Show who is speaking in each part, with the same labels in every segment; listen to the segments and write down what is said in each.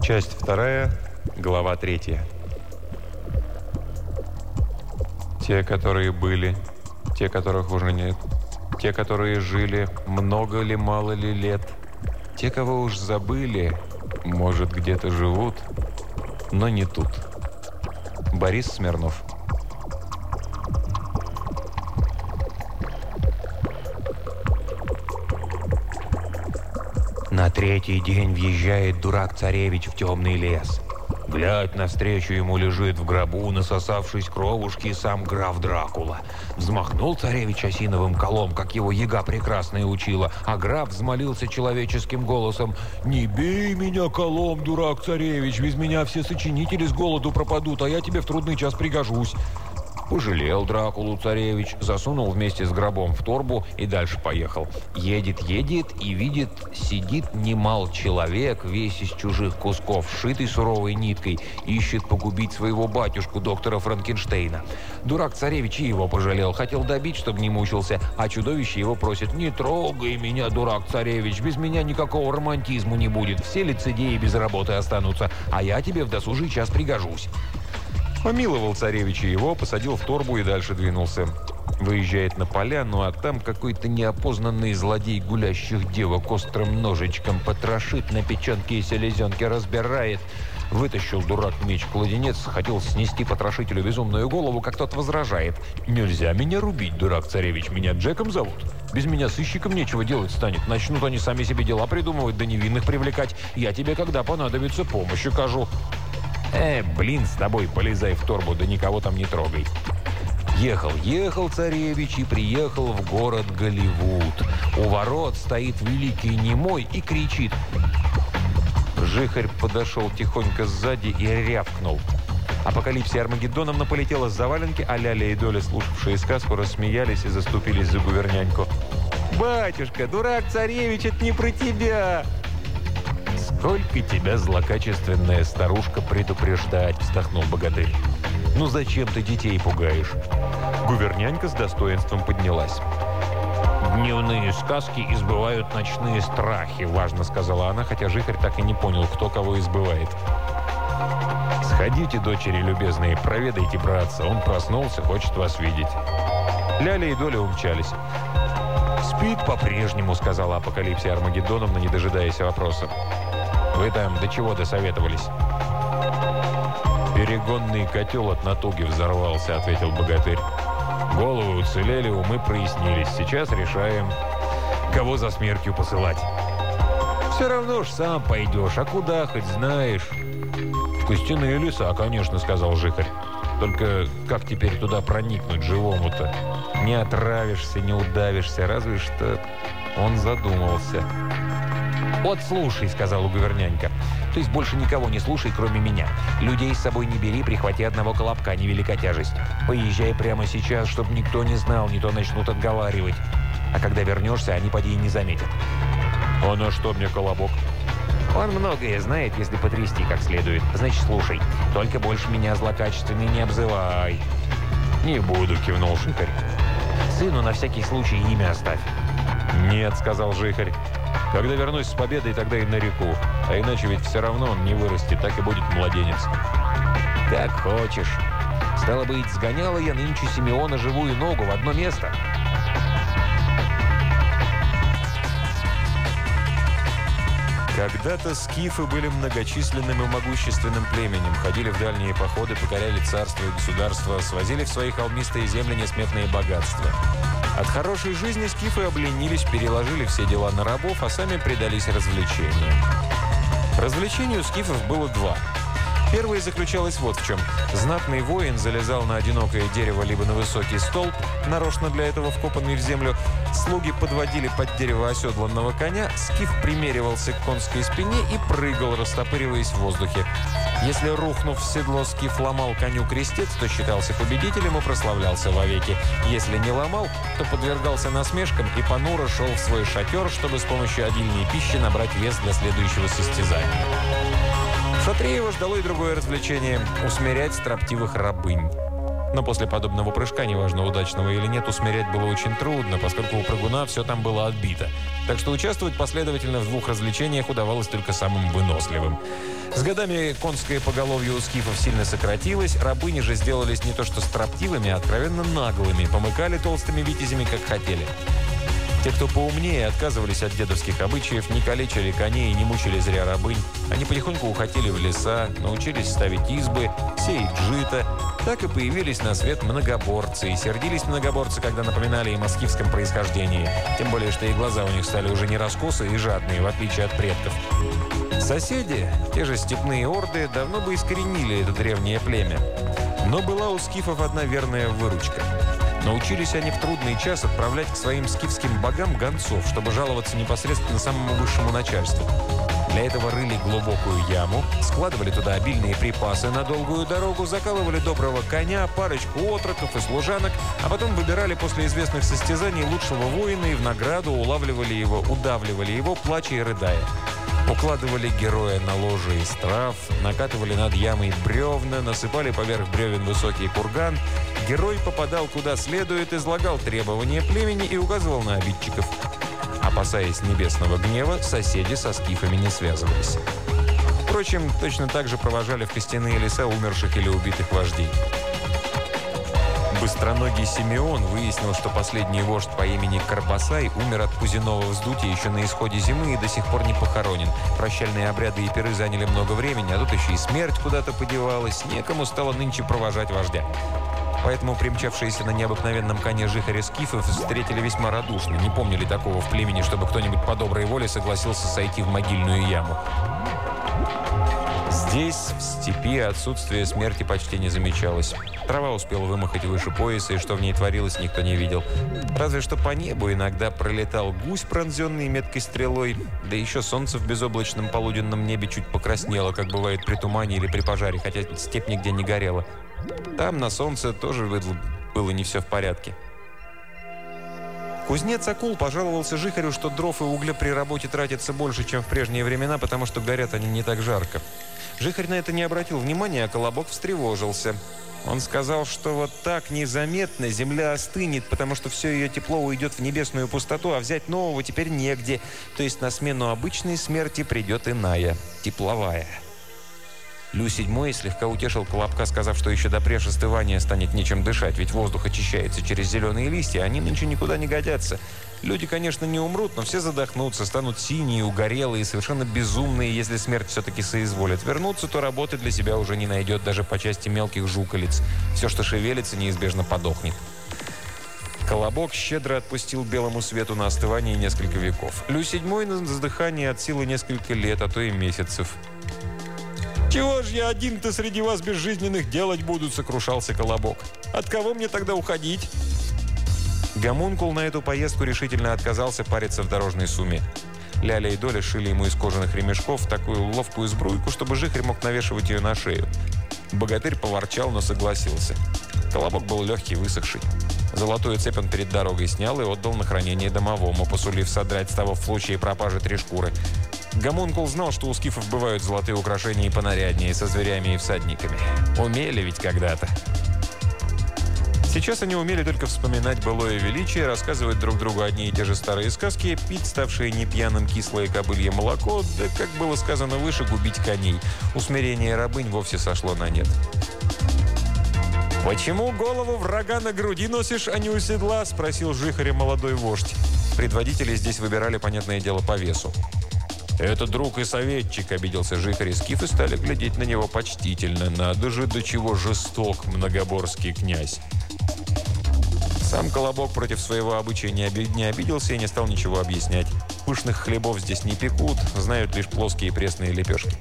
Speaker 1: Часть 2, глава 3. Те, которые были, те, которых уже нет, те, которые жили, много ли, мало ли лет, те, кого уж забыли, может, где-то живут, но не тут. Борис Смирнов.
Speaker 2: На третий день въезжает дурак-царевич в темный лес. Глядь, навстречу ему лежит в гробу, насосавшись кровушки, сам граф Дракула. Взмахнул царевич осиновым колом, как его яга прекрасная учила, а граф взмолился человеческим голосом: «Не бей меня колом, дурак-царевич, без меня все сочинители с голоду пропадут, а я тебе в трудный час пригожусь». Пожалел Дракулу царевич, засунул вместе с гробом в торбу и дальше поехал. Едет и видит, сидит немал человек, весь из чужих кусков, сшитый суровой ниткой, ищет погубить своего батюшку, доктора Франкенштейна. Дурак-царевич и его пожалел, хотел добить, чтобы не мучился, а чудовище его просит: «Не трогай меня, дурак-царевич, без меня никакого романтизму не будет, все лицедеи без работы останутся, а я тебе в досужий час пригожусь».
Speaker 1: Помиловал царевича его, посадил в торбу и дальше двинулся. Выезжает на поляну, а там какой-то неопознанный злодей гулящих девок острым ножичком потрошит, на печенке и селезенке разбирает. Вытащил дурак меч-кладенец, хотел снести потрошителю безумную голову, как тот возражает: «Нельзя меня рубить, дурак-царевич, меня Джеком зовут. Без меня сыщиком нечего делать станет. Начнут они сами себе дела придумывать, да невинных привлекать. Я тебе, когда понадобится, помощь окажу». Блин, с тобой, полезай в торбу, да никого там не трогай. Ехал царевич и приехал в город Голливуд. У ворот стоит великий немой и кричит. Жихарь подошел тихонько сзади и рявкнул. Апокалипсия Армагеддоновна полетела с заваленки, а Ляля и Доля, слушавшие сказку, рассмеялись и заступились за гуверняньку. «Батюшка, дурак-царевич, это не про тебя!» «Сколько тебя, злокачественная старушка, предупреждать!» – вздохнул богатырь. «Ну зачем ты детей пугаешь?» Гувернянька с достоинством поднялась. «Дневные сказки избывают ночные страхи», – важно сказала она, хотя Жихарь так и не понял, кто кого избывает. «Сходите, дочери любезные, проведайте братца, он проснулся, хочет вас видеть». Ляля и Доля умчались. «Спит по-прежнему», — сказала Апокалипсия Армагеддоновна, не дожидаясь вопроса. «Вы там до чего досоветовались?» «Перегонный котел от натуги взорвался», — ответил богатырь. «Головы уцелели, умы прояснились. Сейчас решаем, кого за смертью посылать». «Все равно ж сам пойдешь, а куда хоть знаешь?» «В костяные леса, конечно», — сказал Жихарь. «Только как теперь туда проникнуть живому-то? Не отравишься, не удавишься, разве что...» Он задумался. «Вот слушай», — сказала гувернянька. «То есть больше никого не слушай, кроме меня. Людей с собой не бери, прихвати одного колобка, невелика тяжесть. Поезжай прямо сейчас, чтобы никто не знал, не то начнут отговаривать. А когда вернешься, они поди и не заметят». «А на что мне колобок?» «Он многое знает, если потрясти как следует. Значит, слушай. Только больше меня злокачественный не обзывай». «Не буду», — кивнул Жихарь. «Сыну на всякий случай имя оставь». «Нет», — сказал Жихарь. «Когда вернусь с победой, тогда и нареку. А иначе ведь все равно он не вырастет, так и будет младенец». «Как хочешь. Стало быть, сгоняла я нынче Симеона живую ногу в одно место». Когда-то скифы были многочисленным и могущественным племенем, ходили в дальние походы, покоряли царства и государства, свозили в свои холмистые земли несметные богатства. От хорошей жизни скифы обленились, переложили все дела на рабов, а сами предались развлечениям. Развлечений у скифов было два. Первое заключалось вот в чем. Знатный воин залезал на одинокое дерево либо на высокий столб, нарочно для этого вкопанный в землю. Слуги подводили под дерево оседланного коня, скиф примеривался к конской спине и прыгал, растопыриваясь в воздухе. Если, рухнув в седло, скиф ломал коню крестец, то считался победителем и прославлялся вовеки. Если не ломал, то подвергался насмешкам и понуро шел в свой шатер, чтобы с помощью обильной пищи набрать вес для следующего состязания. Шатре его ждало и другое развлечение – усмирять строптивых рабынь. Но после подобного прыжка, неважно, удачного или нет, усмирять было очень трудно, поскольку у прыгуна все там было отбито. Так что участвовать последовательно в двух развлечениях удавалось только самым выносливым. С годами конское поголовье у скифов сильно сократилось, рабыни же сделались не то что строптивыми, а откровенно наглыми, помыкали толстыми витязями, как хотели. Те, кто поумнее, отказывались от дедовских обычаев, не калечили коней и не мучили зря рабынь. Они потихоньку уходили в леса, научились ставить избы, сеять жито. Так и появились на свет многоборцы. И сердились многоборцы, когда напоминали им о скифском происхождении. Тем более, что и глаза у них стали уже не раскосые и жадные, в отличие от предков. Соседи, те же степные орды, давно бы искоренили это древнее племя. Но была у скифов одна верная выручка. Научились они в трудный час отправлять к своим скифским богам гонцов, чтобы жаловаться непосредственно самому высшему начальству. Для этого рыли глубокую яму, складывали туда обильные припасы на долгую дорогу, закалывали доброго коня, парочку отроков и служанок, а потом выбирали после известных состязаний лучшего воина и в награду удавливали его, плача и рыдая. Укладывали героя на ложе из трав, накатывали над ямой бревна, насыпали поверх бревен высокий курган. Герой попадал куда следует, излагал требования племени и указывал на обидчиков. Опасаясь небесного гнева, соседи со скифами не связывались. Впрочем, точно так же провожали в костяные леса умерших или убитых вождей. Быстроногий Симеон выяснил, что последний вождь по имени Карбасай умер от пузиного вздутия еще на исходе зимы и до сих пор не похоронен. Прощальные обряды и пиры заняли много времени, а тут еще и смерть куда-то подевалась. Некому стало нынче провожать вождя. Поэтому примчавшиеся на необыкновенном коне жихари скифов встретили весьма радушно. Не помнили такого в племени, чтобы кто-нибудь по доброй воле согласился сойти в могильную яму. Здесь, в степи, отсутствие смерти почти не замечалось. Трава успела вымахать выше пояса, и что в ней творилось, никто не видел. Разве что по небу иногда пролетал гусь, пронзенный меткой стрелой, да еще солнце в безоблачном полуденном небе чуть покраснело, как бывает при тумане или при пожаре, хотя степь нигде не горела. Там на солнце тоже было не все в порядке. Кузнец Акул пожаловался жихарю, что дров и угля при работе тратится больше, чем в прежние времена, потому что горят они не так жарко. Жихарь на это не обратил внимания, а Колобок встревожился. Он сказал, что вот так незаметно земля остынет, потому что все ее тепло уйдет в небесную пустоту, а взять нового теперь негде. То есть на смену обычной смерти придет иная, тепловая. Лю VII слегка утешил Колобка, сказав, что еще до остывания станет нечем дышать, ведь воздух очищается через зеленые листья, они нынче никуда не годятся. Люди, конечно, не умрут, но все задохнутся, станут синие, угорелые, совершенно безумные, если смерть все-таки соизволит вернуться, то работы для себя уже не найдет даже по части мелких жуколиц. Все, что шевелится, неизбежно подохнет. Колобок щедро отпустил белому свету на остывание несколько веков. Лю VII на вздыхание от силы несколько лет, а то и месяцев. «Чего ж я один-то среди вас безжизненных делать буду?» — сокрушался Колобок. «От кого мне тогда уходить?» Гомункул на эту поездку решительно отказался париться в дорожной сумме. Ляля и Доля шили ему из кожаных ремешков такую ловкую сбруйку, чтобы жихарь мог навешивать ее на шею. Богатырь поворчал, но согласился. Колобок был легкий, высохший. Золотую цепь он перед дорогой снял и отдал на хранение домовому, посулив содрать с того в случае пропажи 3 шкуры. Гомункул знал, что у скифов бывают золотые украшения и понаряднее, со зверями и всадниками. Умели ведь когда-то. Сейчас они умели только вспоминать былое величие, рассказывать друг другу одни и те же старые сказки, пить ставшее не пьяным кислое кобылье молоко, да, как было сказано выше, губить коней. Усмирение рабынь вовсе сошло на нет. «Почему голову врага на груди носишь, а не у седла?» – спросил жихаря молодой вождь. Предводители здесь выбирали, понятное дело, по весу. «Это друг и советчик», — обиделся жихарь, и скифы стали глядеть на него почтительно. «Надо же, до чего жесток многоборский князь». Сам Колобок против своего обычая не обиделся и не стал ничего объяснять. Пышных хлебов здесь не пекут, знают лишь плоские пресные лепешки.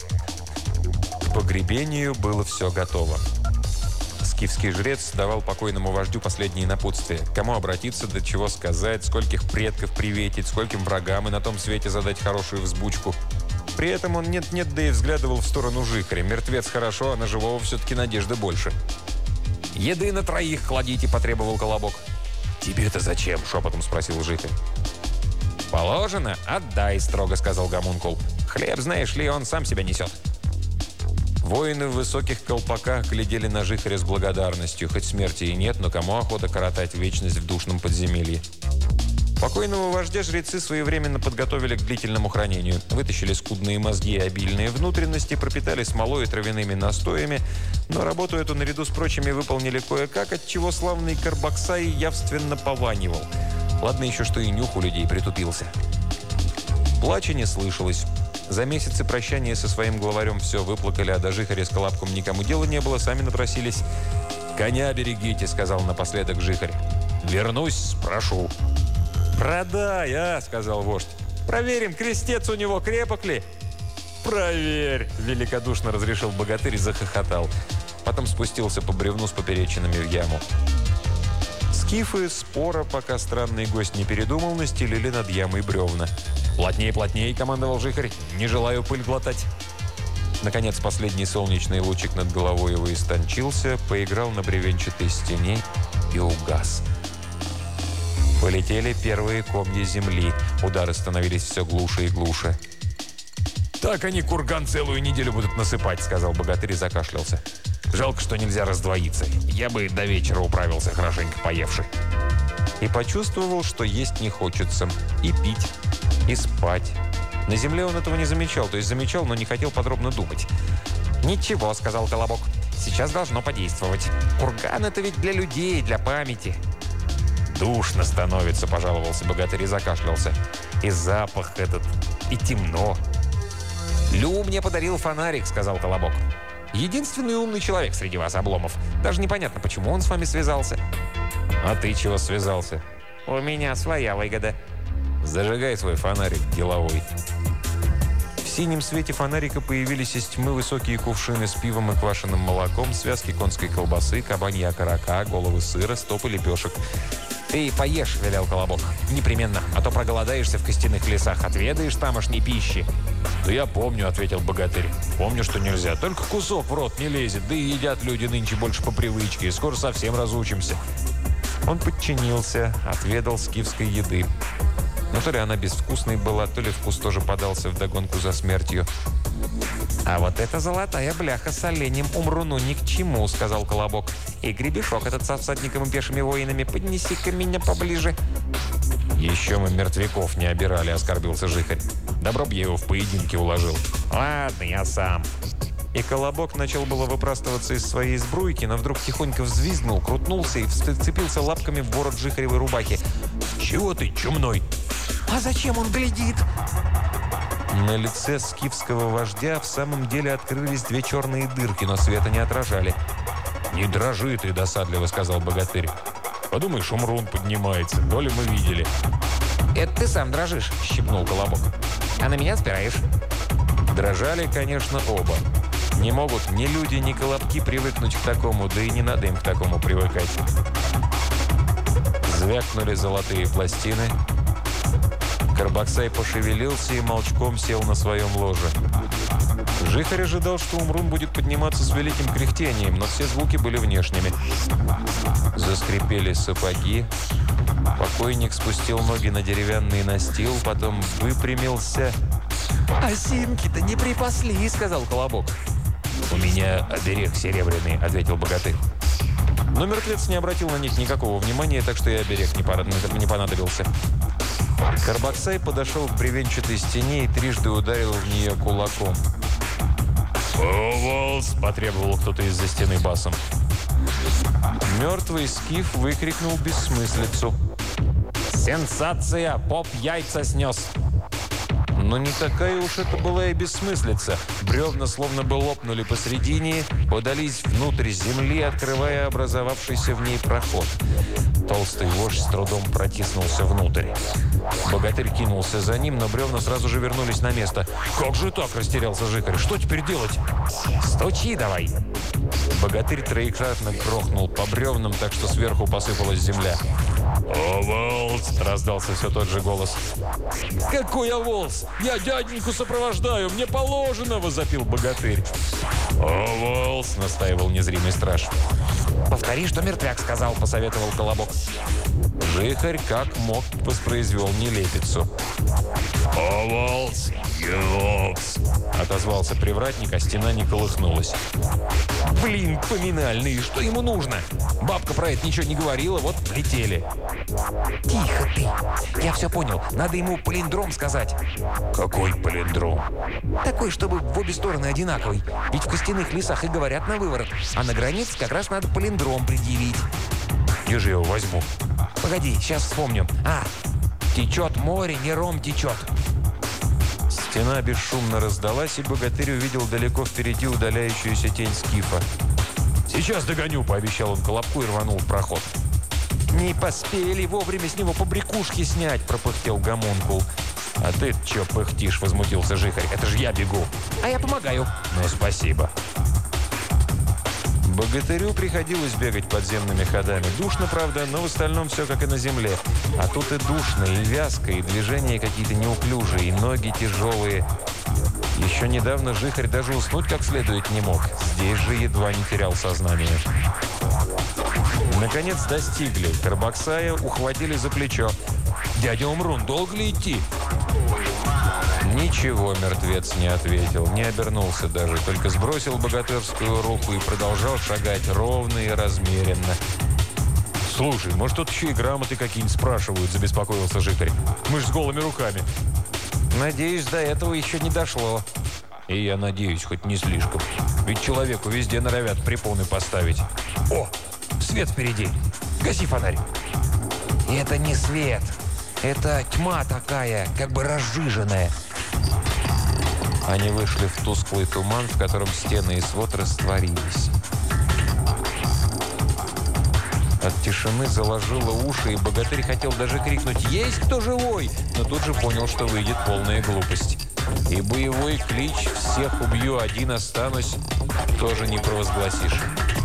Speaker 1: К погребению было все готово. Скифский жрец давал покойному вождю последние напутствия. Кому обратиться, до чего сказать, скольких предков приветить, скольким врагам и на том свете задать хорошую взбучку. При этом он нет-нет, да и взглядывал в сторону жихаря. Мертвец хорошо, а на живого все-таки надежды больше. «Еды на 3 кладите», — потребовал Колобок. «Тебе-то зачем?» — шепотом спросил жихарь. «Положено? Отдай», — строго сказал Гомункул. «Хлеб, знаешь ли, он сам себя несет». Воины в высоких колпаках глядели на Жихаря с благодарностью. Хоть смерти и нет, но кому охота коротать вечность в душном подземелье? Покойного вождя жрецы своевременно подготовили к длительному хранению. Вытащили скудные мозги и обильные внутренности, пропитали смолой и травяными настоями, но работу эту наряду с прочими выполнили кое-как, отчего славный Карбаксай явственно пованивал. Ладно еще, что и нюх у людей притупился. Плача не слышалось. За месяцы прощания со своим главарем все выплакали, а до Жихаря с Колобком никому дела не было, сами напросились. «Коня берегите», — сказал напоследок Жихарь. «Вернусь, спрошу». «Продай, сказал вождь. «Проверим, крестец у него крепок ли?» «Проверь», — великодушно разрешил богатырь и захохотал. Потом спустился по бревну с поперечинами в яму. Скифы спора, пока странный гость не передумал, настелили над ямой бревна. «Плотнее, плотнее», — командовал Жихарь. «Не желаю пыль глотать». Наконец, последний солнечный лучик над головой его истончился, поиграл на бревенчатой стене и угас. Полетели первые комья земли. Удары становились все глуше и глуше. «Так они курган целую неделю будут насыпать», — сказал богатырь и закашлялся. «Жалко, что нельзя раздвоиться. Я бы до вечера управился, хорошенько поевши». И почувствовал, что есть не хочется. И пить, и спать. На земле он этого не замечал, то есть замечал, но не хотел подробно думать. «Ничего», — сказал Колобок. «Сейчас должно подействовать. Курган — это ведь для людей, для памяти». «Душно становится», — пожаловался богатырь и закашлялся. «И запах этот, и темно». «Лю мне подарил фонарик», — сказал Колобок. «Единственный умный человек среди вас, Обломов. Даже непонятно, почему он с вами связался». «А ты чего связался?» «У меня своя выгода». «Зажигай свой фонарик, деловой». В синем свете фонарика появились из тьмы высокие кувшины с пивом и квашеным молоком, связки конской колбасы, кабанья окорока, головы сыра, стопы лепешек. «Ты поешь», — велел Колобок. «Непременно, а то проголодаешься в костяных лесах, отведаешь тамошней пищи». «Да я помню», — ответил богатырь. «Помню, что нельзя. Только кусок в рот не лезет. Да и едят люди нынче больше по привычке. Скоро совсем разучимся». Он подчинился, отведал скифской еды. Но то ли она безвкусной была, то ли вкус тоже подался вдогонку за смертью. «А вот эта золотая бляха с оленем Умруну ни к чему», — сказал Колобок. «И гребешок этот со всадником и пешими воинами, поднеси-ка меня поближе». «Еще мы мертвяков не обирали», — оскорбился Жихарь. «Добро б я его в поединке уложил». «Ладно, я сам». И Колобок начал было выпрастываться из своей сбруйки, но вдруг тихонько взвизгнул, крутнулся и вцепился лапками в ворот Жихаревой рубахи. «Чего ты, чумной?» «А зачем он глядит?» На лице скифского вождя в самом деле открылись две черные дырки, но света не отражали. «Не дрожи ты», — досадливо сказал богатырь. «Подумаешь, Умрун поднимается. То ли мы видели». «Это ты сам дрожишь», — щипнул Колобок. «А на меня спираешь?» Дрожали, конечно, оба. Не могут ни люди, ни колобки привыкнуть к такому, да и не надо им к такому привыкать. Звякнули золотые пластины. Карбаксай пошевелился и молчком сел на своем ложе. Жихарь ожидал, что Умрун будет подниматься с великим кряхтением, но все звуки были внешними. Заскрипели сапоги. Покойник спустил ноги на деревянный настил, потом выпрямился. «Осинки-то не припасли», — сказал Колобок. «У меня оберег серебряный», — ответил богатырь. Но мертвец не обратил на них никакого внимания, так что и оберег не понадобился. Карбаксай подошел к бревенчатой стене и трижды ударил в нее кулаком. «Уволс!» – потребовал кто-то из-за стены басом. Мертвый скиф выкрикнул бессмыслицу. «Сенсация! Поп яйца снес!» Но не такая уж это была и бессмыслица. Бревна словно бы лопнули посредине, подались внутрь земли, открывая образовавшийся в ней проход. Толстый вождь с трудом протиснулся внутрь. Богатырь кинулся за ним, но бревна сразу же вернулись на место. «Как же так?» – растерялся Жихарь. «Что теперь делать?» «Стучи давай!» Богатырь троекратно грохнул по бревнам, так что сверху посыпалась земля. «Оволс!» – раздался все тот же голос. «Какой оволс? Я дяденьку сопровождаю! Мне положено!» – возопил богатырь. «Оволс!» – настаивал незримый страж. «Повтори, что мертвяк сказал», – посоветовал Колобок. Жихарь как мог воспроизвел нелепицу. «Оволс! Еволс!» – отозвался привратник, а стена не колыхнулась. «Блин, поминальные, что ему нужно? Бабка про это ничего не говорила, вот летели». «Тихо ты! Я все понял. Надо ему палиндром сказать». «Какой палиндром?» «Такой, чтобы в обе стороны одинаковый. Ведь в костяных лесах и говорят на выворот. А на границе как раз надо палиндром предъявить». «Я же его возьму». «Погоди, сейчас вспомню. Течет море, не ром течет».
Speaker 2: Стена бесшумно раздалась, и богатырь увидел далеко впереди удаляющуюся тень скифа. «Сейчас догоню», — пообещал он Колобку и рванул в проход.
Speaker 1: «Не поспели вовремя с него побрякушки снять», — пропыхтел гомункул.
Speaker 2: «А ты чё пыхтишь?» — возмутился Жихарь. «Это же я бегу».
Speaker 1: «А я помогаю».
Speaker 2: «Ну, спасибо». Богатырю приходилось бегать подземными ходами. Душно, правда, но в остальном все как и на земле. А тут и душно, и вязко, и движения какие-то неуклюжие, и ноги тяжелые. Еще недавно Жихарь даже уснуть как следует не мог. Здесь же едва не терял сознание. Наконец достигли. Карбаксая ухватили за плечо. «Дядя Умрун, долго ли идти?» Ничего мертвец не ответил, не обернулся даже, только сбросил богатырскую руку и продолжал шагать ровно и размеренно. «Слушай, может, тут еще и грамоты какие-нибудь спрашивают?» – забеспокоился Жихарь. «Мы ж с голыми руками».
Speaker 1: «Надеюсь, до этого еще не дошло».
Speaker 2: «И я надеюсь, хоть не слишком. Ведь человеку везде норовят препоны поставить». «О, свет впереди! Гаси фонарь!»
Speaker 1: «Это не свет. Это тьма такая, как бы разжиженная».
Speaker 2: Они вышли в тусклый туман, в котором стены и свод растворились. От тишины заложило уши, и богатырь хотел даже крикнуть «Есть кто живой?», но тут же понял, что выйдет полная глупость. И боевой клич «Всех убью, один останусь» тоже не провозгласишь.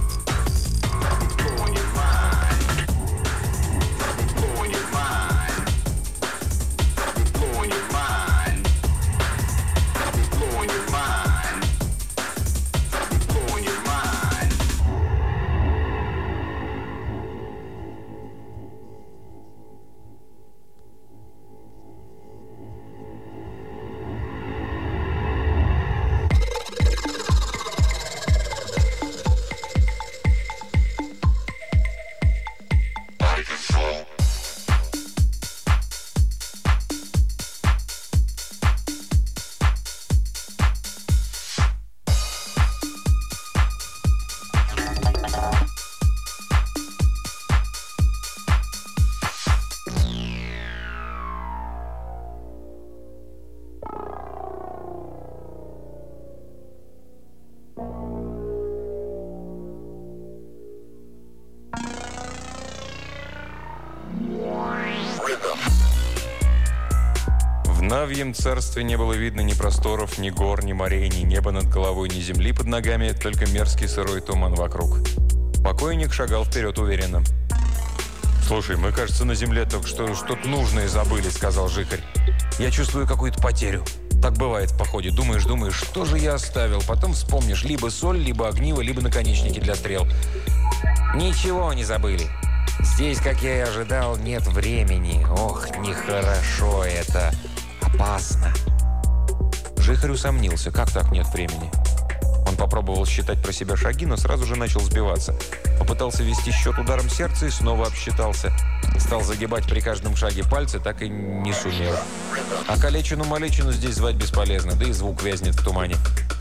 Speaker 2: В Навьем царстве не было видно ни просторов, ни гор, ни морей, ни неба над головой, ни земли под ногами, только мерзкий сырой туман вокруг. Покойник шагал вперед уверенно. «Слушай, мы, кажется, на земле только что-то нужное забыли», — сказал Жихарь. «Я чувствую какую-то потерю. Так бывает в походе. Думаешь, что же я оставил? Потом вспомнишь либо соль, либо огниво, либо наконечники для стрел».
Speaker 1: «Ничего не забыли. Здесь, как я и ожидал, нет времени. Ох, нехорошо это. Опасно».
Speaker 2: Жихарь усомнился. Как так нет времени? Он попробовал считать про себя шаги, но сразу же начал сбиваться. Попытался вести счет ударом сердца и снова обсчитался. Стал загибать при каждом шаге пальцы, так и не сумел. А калечину-малечину здесь звать бесполезно, да и звук вязнет в тумане.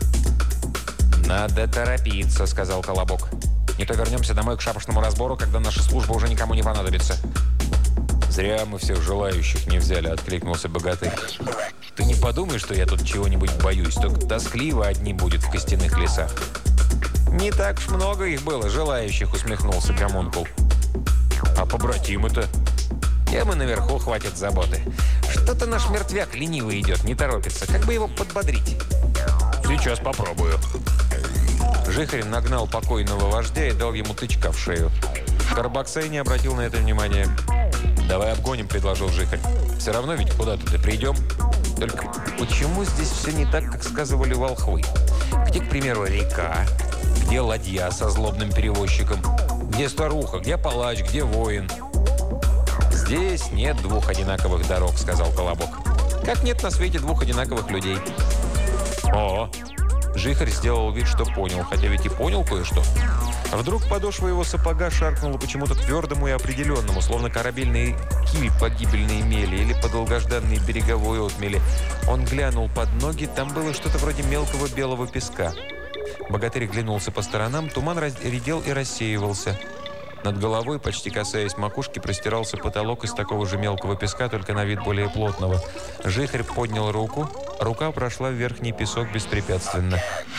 Speaker 1: «Надо торопиться», — сказал Колобок. «Не то вернемся домой к шапошному разбору, когда наша служба уже никому не понадобится».
Speaker 2: «Зря мы всех желающих не взяли», — откликнулся богатырь. «Ты не подумай, что я тут чего-нибудь боюсь, только тоскливо одни будет в костяных лесах».
Speaker 1: «Не так уж много их было, желающих», — усмехнулся гомункул.
Speaker 2: «А побратимы-то?»
Speaker 1: «Тем и наверху хватит заботы. Что-то наш мертвяк ленивый идет, не торопится. Как бы его подбодрить?»
Speaker 2: «Сейчас попробую». Жихарь нагнал покойного вождя и дал ему тычка в шею. Карбаксай не обратил на это внимания. «Давай обгоним», — предложил Жихарь. «Все равно ведь куда-то придем». Только почему здесь все не так, как сказывали волхвы? Где, к примеру, река? Где ладья со злобным перевозчиком? Где старуха? Где палач? Где воин?
Speaker 1: «Здесь нет двух одинаковых дорог», — сказал Колобок. «Как нет на свете двух одинаковых людей». О, Жихарь сделал вид, что понял, хотя ведь и понял кое-что. Вдруг подошва его сапога шаркнула почему-то твердому и определенному, словно корабельный киль по гибельной мели или по долгожданной береговой отмели. Он глянул под ноги, там было что-то вроде мелкого белого песка. Богатырь глянулся по сторонам, туман редел и рассеивался. Над головой, почти касаясь макушки, простирался потолок из такого же мелкого песка, только на вид более плотного. Жихарь поднял руку, рука прошла в верхний песок беспрепятственно.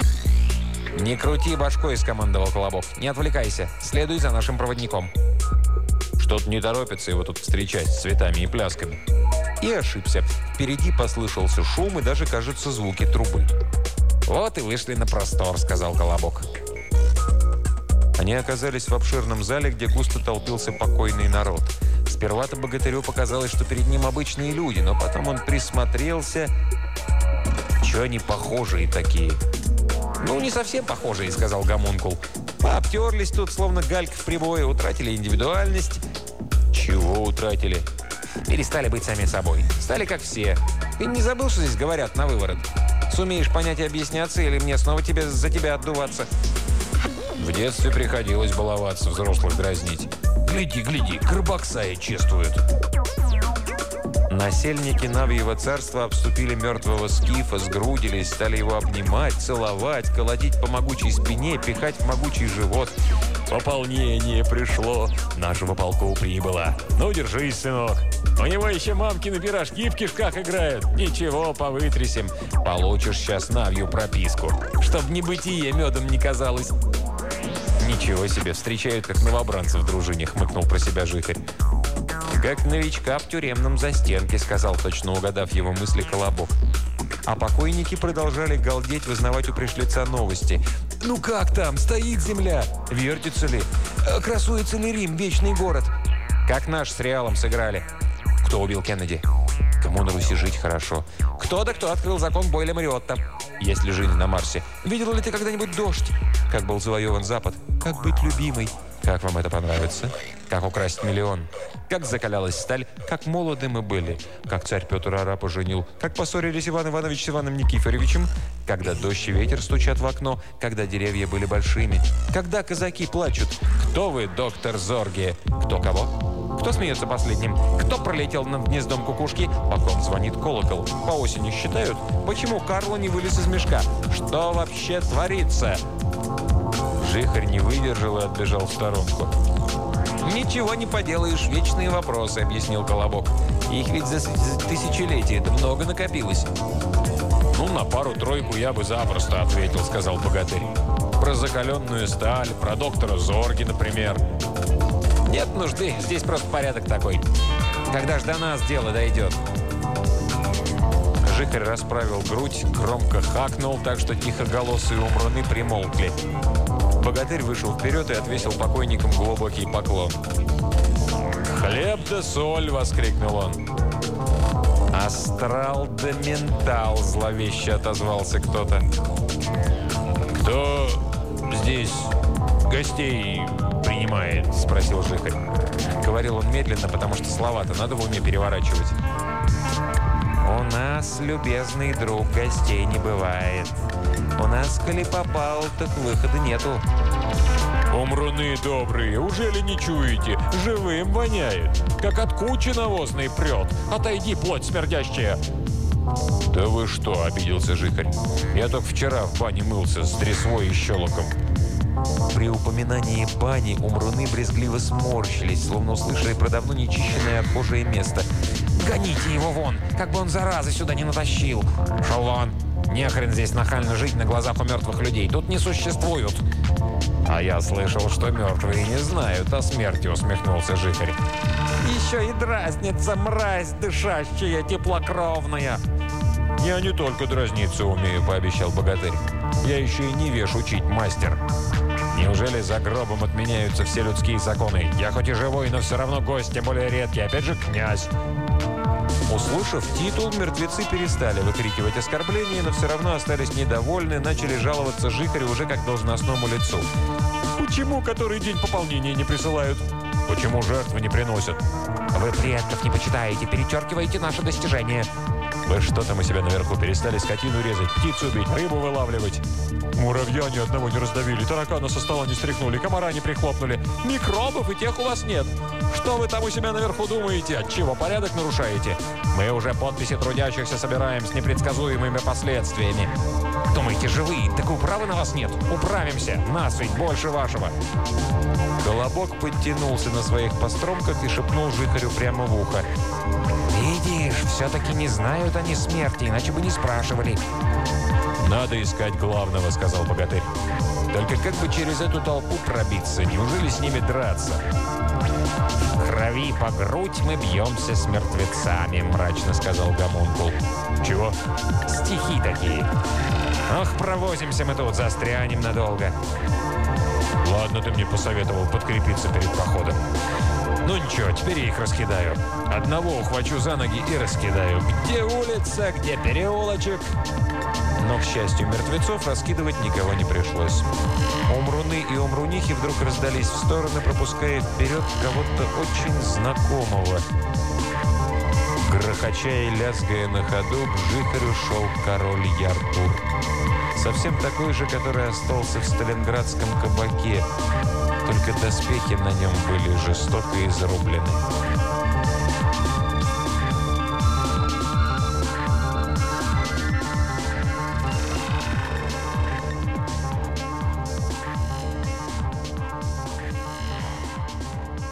Speaker 1: «Не крути башкой», — скомандовал Колобок. «Не отвлекайся, следуй за нашим проводником». Что-то не торопится его тут встречать с цветами и плясками. И ошибся. Впереди послышался шум и даже, кажется, звуки трубы. «Вот и вышли на простор», — сказал Колобок. Они оказались в обширном зале, где густо толпился покойный народ. Сперва-то богатырю показалось, что перед ним обычные люди, но потом он присмотрелся. Чего они похожие такие? «Ну, не совсем похожие», — сказал гомункул. «Пообтерлись тут, словно галька в прибое, утратили индивидуальность». «Чего утратили?» «Перестали быть сами собой. Стали как все. Ты не забыл, что здесь говорят на выворот? Сумеешь понять и объясняться, или мне снова за тебя отдуваться?» В детстве приходилось баловаться, взрослых дразнить. «Гляди, гляди, Карбаксая чествуют». Насельники Навьего царства обступили мертвого скифа, сгрудились, стали его обнимать, целовать, колотить по могучей спине, пихать в могучий живот. «Пополнение пришло, нашего полку прибыло. Ну, держись, сынок. У него еще мамкины пирожки в кишках играют. Ничего, повытрясем. Получишь сейчас Навью прописку, чтоб небытие медом не казалось». «Ничего себе, встречают, как новобранцев в дружине», — хмыкнул про себя Жихарь. «Как новичка в тюремном застенке», — сказал, точно угадав его мысли, Колобок. А покойники продолжали галдеть, вызнавать у пришлица новости. «Ну как там? Стоит земля? Вертится ли? Красуется ли Рим, вечный город? Как наш с Реалом сыграли? Кто убил Кеннеди? Кому на Руси жить хорошо? Кто да кто открыл закон Бойля Мариотта? Есть ли жизнь на Марсе? Видел ли ты когда-нибудь дождь? Как был завоеван Запад? Как быть любимой? Как вам это понравится? Как украсть миллион? Как закалялась сталь? Как молоды мы были? Как царь Петр арапа женил? Как поссорились Иван Иванович с Иваном Никифоровичем? Когда дождь и ветер стучат в окно? Когда деревья были большими? Когда казаки плачут? Кто вы, доктор Зорге? Кто кого? Кто смеется последним? Кто пролетел над гнездом кукушки? По ком звонит колокол? По осени считают? Почему Карло не вылез из мешка? Что вообще творится?» Жихарь не выдержал и отбежал в сторонку. «Ничего не поделаешь, вечные вопросы», — объяснил Колобок. «Их ведь за тысячелетия это много накопилось». «Ну, на пару-тройку я бы запросто ответил», — сказал богатырь. «Про закаленную сталь, про доктора Зорги, например». «Нет нужды, здесь просто порядок такой. Когда ж до нас дело дойдет?» Жихарь расправил грудь, громко хакнул, так что тихоголосые умруны примолкли. Богатырь вышел вперед и отвесил покойникам глубокий поклон. «Хлеб да соль!» — воскликнул он. «Астрал да ментал!» — зловеще отозвался кто-то. «Кто здесь гостей принимает?» — спросил Жихарь. Говорил он медленно, потому что слова-то надо в уме переворачивать. «У нас, любезный друг, гостей не бывает. У нас, коли попал, так выхода нету». «Умруны добрые, ужели не чуете? Живым воняет, как от кучи навозной прет. Отойди, плоть смердящая!» «Да вы что?» — обиделся Жихарь. «Я только вчера в бане мылся с дресвой и щелоком». При упоминании бани умруны брезгливо сморщились, словно услышали про давно нечищенное отхожее место. «Гоните его вон, как бы он заразы сюда не натащил!» «Шел вон! Нехрен здесь нахально жить на глазах у мертвых людей, тут не существуют!» «А я слышал, что мертвые не знают о смерти», — усмехнулся Жихарь. «Еще и дразнится, мразь дышащая, теплокровная!» «Я не только дразниться умею», — пообещал богатырь. «Я еще и не веш учить, мастер. Неужели за гробом отменяются все людские законы? Я хоть и живой, но все равно гость, тем более редкий, опять же князь». Услышав титул, мертвецы перестали выкрикивать оскорбления, но все равно остались недовольны, начали жаловаться Жихарю уже как должностному лицу. «Почему который день пополнения не присылают? Почему жертвы не приносят? Вы предков не почитаете, перечеркиваете наши достижения. Вы что там у себя наверху перестали скотину резать, птицу бить, рыбу вылавливать? Муравья ни одного не раздавили, таракана со стола не стряхнули, комара не прихлопнули. Микробов и тех у вас нет. Что вы там у себя наверху думаете? Отчего порядок нарушаете? Мы уже подписи трудящихся собираем с непредсказуемыми последствиями. Думаете, живые? Так управы на вас нет. Управимся. Нас ведь больше вашего. Колобок подтянулся на своих постромках и шепнул жихарю прямо в ухо. «Видишь, все-таки не знают они смерти, иначе бы не спрашивали». «Надо искать главного», — сказал богатырь. «Только как бы через эту толпу пробиться? Неужели с ними драться?» «В крови по грудь мы бьемся с мертвецами», — мрачно сказал гомункул. «Чего?» «Стихи такие. Ах, провозимся мы тут, застрянем надолго». «Ладно, ты мне посоветовал подкрепиться перед походом. Ну ничего, теперь я их раскидаю. Одного ухвачу за ноги и раскидаю. Где улица, где переулочек?» Но, к счастью, мертвецов раскидывать никого не пришлось. Умруны и умрунихи вдруг раздались в стороны, пропуская вперед кого-то очень знакомого. Грохоча и лязгая на ходу, к жихарю шел король Яртур. Совсем такой же, который остался в сталинградском кабаке. Только доспехи на нем были жестоко изрублены.